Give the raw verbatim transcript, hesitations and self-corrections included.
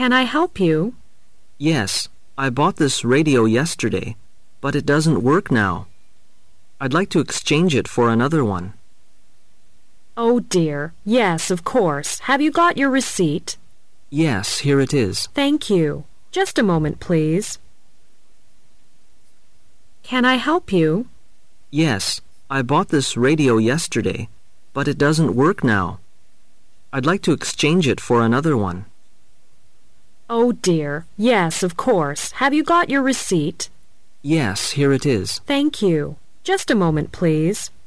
Can I help you? Yes, I bought this radio yesterday, but it doesn't work now. I'd like to exchange it for another one. Oh dear, yes, of course. Have you got your receipt? Yes, here it is. Thank you. Just a moment, please. Can I help you? Yes, I bought this radio yesterday, but it doesn't work now. I'd like to exchange it for another one. Oh dear, yes, of course. Have you got your receipt? Yes, here it is. Thank you. Just a moment, please.